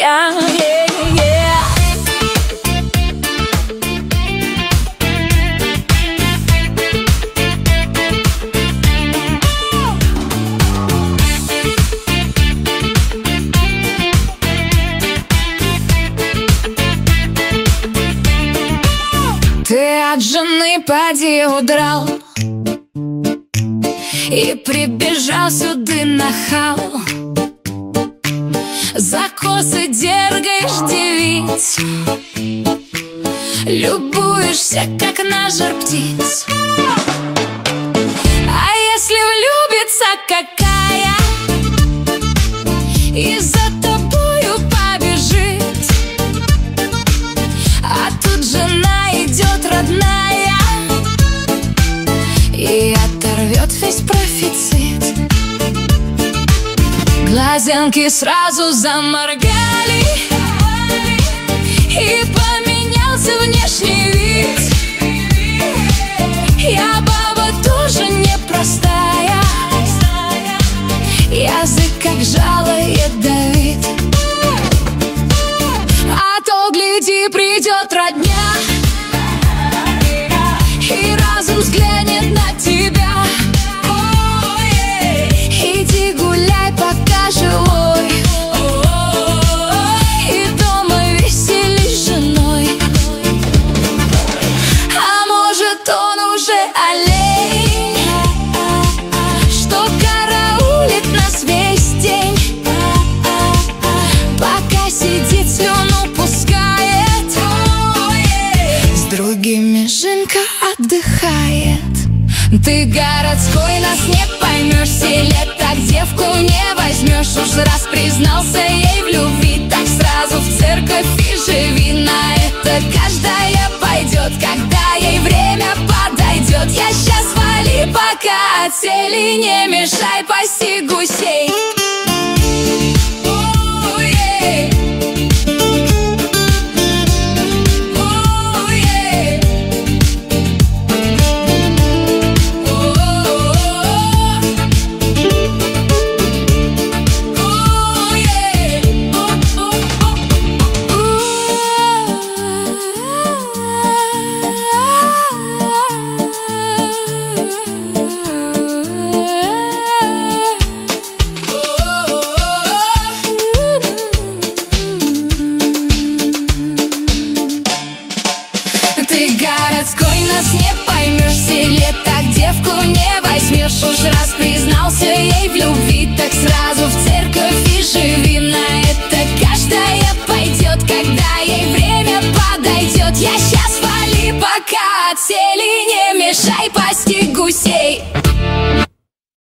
я. Ты от жены поди удрал и прибежал сюда нахал. За косы дергаешь девиц, любуешься, как на жар птиц. А если влюбится какая и за тобою побежит, а тут жена идет родная и оторвет весь профицит. Глазенки сразу заморгали, и поменялся внешний вид. Я баба тоже непростая, язык как жало ядовит. А то, гляди, придет родня и разум взглянет на тебя. Иди гуляй, пока живой, и дома веселись с женой. А может, он уже олень, что караулит нас весь день, пока сидит, слюну пускает, с другими Женька отдыхает. Ты городской, нас не поймешь, 7 лет так девку не возьмешь. Уж раз признался ей в любви, так сразу в церковь и живи. На это каждая пойдет, когда ей время подойдет. Я сейчас вали, пока отсели, не мешай пасти гусей. Ты городской, нас не поймешь, 7 лет так девку не возьмешь. Уж раз признался ей в любви, так сразу в церковь и живи. На это каждая пойдет, когда ей время подойдет. Я сейчас вали, пока отсели, не мешай пасти гусей.